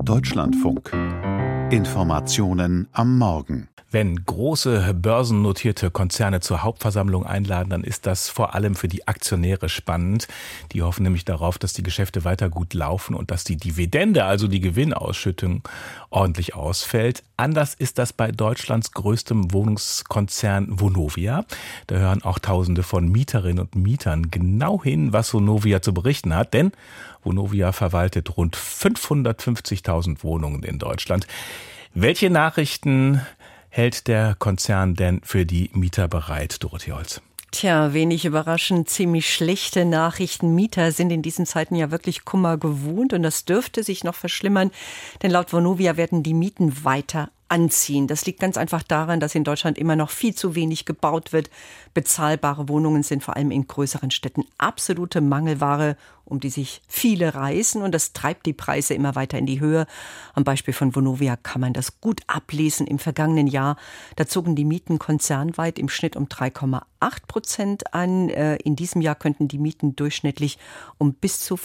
Deutschlandfunk. Informationen am Morgen. Wenn große börsennotierte Konzerne zur Hauptversammlung einladen, dann ist das vor allem für die Aktionäre spannend. Die hoffen nämlich darauf, dass die Geschäfte weiter gut laufen und dass die Dividende, also die Gewinnausschüttung, ordentlich ausfällt. Anders ist das bei Deutschlands größtem Wohnungskonzern Vonovia. Da hören auch Tausende von Mieterinnen und Mietern genau hin, was Vonovia zu berichten hat. Denn Vonovia verwaltet rund 550.000 Wohnungen in Deutschland. Welche Nachrichten hält der Konzern denn für die Mieter bereit, Dorothee Holz? Tja, wenig überraschend, ziemlich schlechte Nachrichten. Mieter sind in diesen Zeiten ja wirklich Kummer gewohnt und das dürfte sich noch verschlimmern, denn laut Vonovia werden die Mieten weiter anziehen. Das liegt ganz einfach daran, dass in Deutschland immer noch viel zu wenig gebaut wird. Bezahlbare Wohnungen sind vor allem in größeren Städten absolute Mangelware, um die sich viele reißen, und das treibt die Preise immer weiter in die Höhe. Am Beispiel von Vonovia kann man das gut ablesen. Im vergangenen Jahr, da zogen die Mieten konzernweit im Schnitt um 3,8% an. In diesem Jahr könnten die Mieten durchschnittlich um bis zu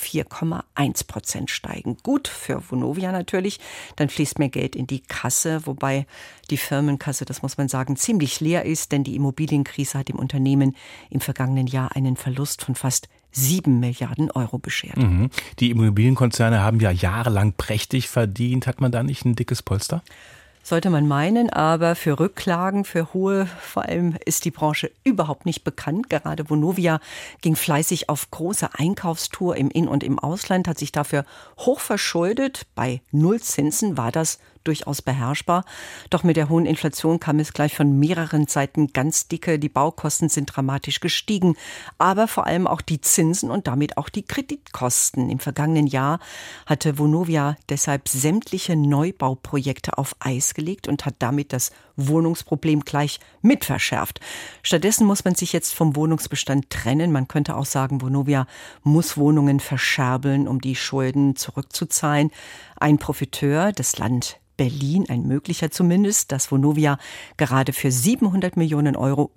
4,1% steigen. Gut für Vonovia natürlich, dann fließt mehr Geld in die Kasse, wobei die Firmenkasse, das muss man sagen, ziemlich leer ist, denn die Immobilienkrise hat dem Unternehmen im vergangenen Jahr einen Verlust von fast 7 Milliarden Euro beschert. Die Immobilienkonzerne haben ja jahrelang prächtig verdient. Hat man da nicht ein dickes Polster? Sollte man meinen, aber für Rücklagen, für hohe, vor allem ist die Branche überhaupt nicht bekannt. Gerade Vonovia ging fleißig auf große Einkaufstour im In- und im Ausland, hat sich dafür hoch verschuldet. Bei Nullzinsen war das durchaus beherrschbar. Doch mit der hohen Inflation kam es gleich von mehreren Seiten ganz dicke. Die Baukosten sind dramatisch gestiegen, aber vor allem auch die Zinsen und damit auch die Kreditkosten. Im vergangenen Jahr hatte Vonovia deshalb sämtliche Neubauprojekte auf Eis gelegt und hat damit das Wohnungsproblem gleich mit verschärft. Stattdessen muss man sich jetzt vom Wohnungsbestand trennen. Man könnte auch sagen, Vonovia muss Wohnungen verscherbeln, um die Schulden zurückzuzahlen. Ein Profiteur, das Land Berlin, ein möglicher zumindest, dass Vonovia gerade für 700 Millionen Euro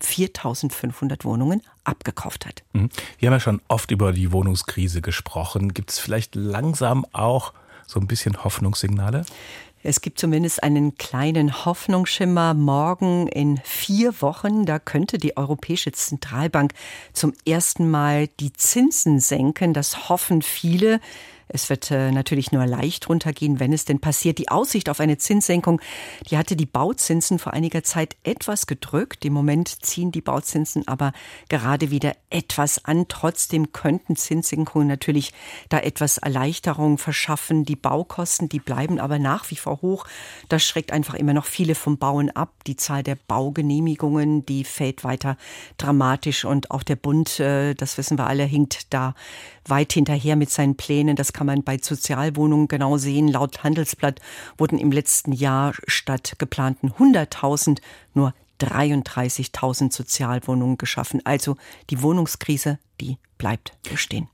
4.500 Wohnungen abgekauft hat. Wir haben ja schon oft über die Wohnungskrise gesprochen. Gibt es vielleicht langsam auch so ein bisschen Hoffnungssignale? Es gibt zumindest einen kleinen Hoffnungsschimmer. Morgen in 4 Wochen, da könnte die Europäische Zentralbank zum ersten Mal die Zinsen senken. Das hoffen viele. Es wird natürlich nur leicht runtergehen, wenn es denn passiert. Die Aussicht auf eine Zinssenkung, die hatte die Bauzinsen vor einiger Zeit etwas gedrückt. Im Moment ziehen die Bauzinsen aber gerade wieder etwas an. Trotzdem könnten Zinssenkungen natürlich da etwas Erleichterung verschaffen. Die Baukosten, die bleiben aber nach wie vor hoch. Das schreckt einfach immer noch viele vom Bauen ab. Die Zahl der Baugenehmigungen, die fällt weiter dramatisch. Und auch der Bund, das wissen wir alle, hinkt da weit hinterher mit seinen Plänen. Das kann man bei Sozialwohnungen genau sehen. Laut Handelsblatt wurden im letzten Jahr statt geplanten 100.000 nur 33.000 Sozialwohnungen geschaffen. Also die Wohnungskrise, die bleibt bestehen.